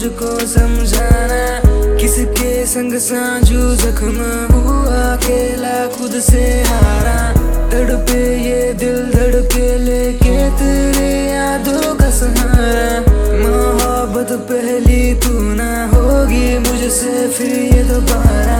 मुझको समझाना, किसके संग साझू जख्म हुआ, अकेला खुद से हारा। तड़पे ये दिल धड़के लेके तेरे यादों का सहारा। मोहब्बत पहली तू ना होगी मुझसे फिर ये दोबारा।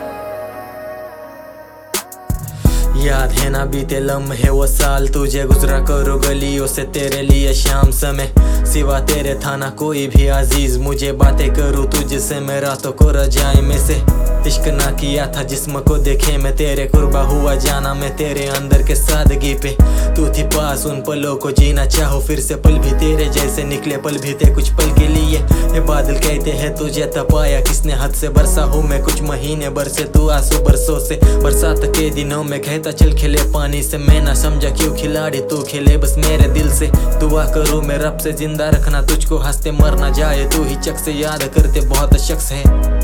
याद है ना बीते लम्हे वो साल, तुझे गुजरा करो गलियों से तेरे लिए शाम समय। सिवा तेरे था ना कोई भी अजीज, मुझे बातें करूँ तुझसे मैं रातों को रजाई में से। इश्क ना किया था जिस्म को देखे मैं, तेरे कुर्बा हुआ जाना मैं तेरे अंदर के सादगी पे। तू थी पास उन पलों को जीना चाहो फिर से, पल भी तेरे जैसे निकले पल भी थे कुछ पल के लिए। ये बादल कहते हैं तुझे तपाया किसने, हद से बरसा हूँ मैं कुछ महीने बरसे तू आंसू बरसों से। बरसात के दिनों में कहता चल खेले पानी से, मैं ना समझा क्यों खिलाड़ी तू खेले बस मेरे दिल से। दुआ करूँ मैं रब से जिंदा रखना तुझको, हंसते मर ना जाए तू ही चक से। याद करते बहुत शख्स है,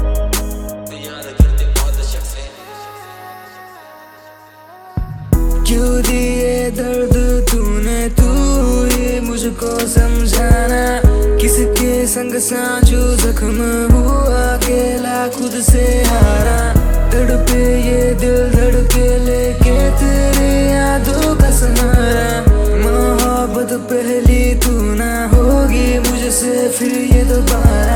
क्यों दिए दर्द तूने, तू ही मुझको समझाना, किसके संग साझू जख्म हुआ, अकेला खुद से हारा। तड़पे ये दिल धड़के लेके तेरे यादों का सहारा। मोहब्बत पहली तू ना होगी मुझसे फिर ये दोबारा।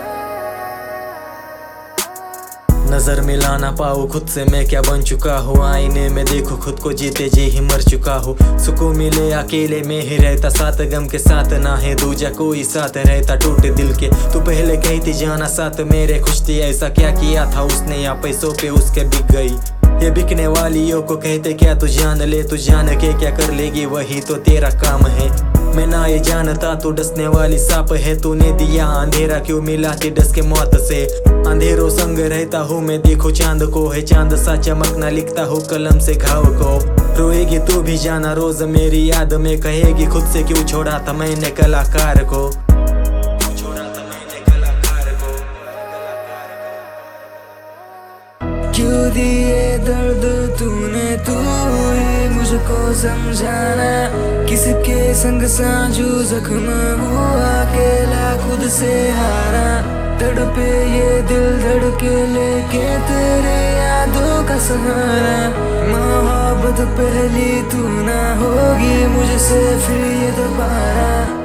नजर मिला ना पाऊँ खुद से मैं क्या बन चुका हूँ, आईने में देखो खुद को जीते जी ही मर चुका हूँ। सुकून मिले अकेले में ही रहता, साथ गम के साथ ना है दूजा कोई साथ रहता टूटे दिल के। तू पहले कहती जाना साथ मेरे खुश थी, ऐसा क्या किया था उसने या पैसों पे उसके बिक गई। ये बिकने वालियों को कहते क्या तू जान ले, तू जान के क्या कर लेगी वही तो तेरा काम है। मैं ना ये जानता तू डसने वाली सांप है, तूने दिया अंधेरा क्यों मिलाती डस के मौत से। अंधेरों संग रहता हूँ मैं देखो चांद को, है चांद सा चमकना लिखता हूँ कलम से घाव को। रोएगी तू भी जाना रोज मेरी याद में, कहेगी खुद से क्यों छोड़ा था मैंने कलाकार को। क्यों दिए दर्द तूने, तू ही मुझको समझाना, किसके संग साझू जख्म हुआ, अकेला खुद से हारा। तड़पे ये दिल धड़के लेके तेरे यादों का सहारा। मोहब्बत पहली तू ना होगी मुझसे फिर ये दोबारा।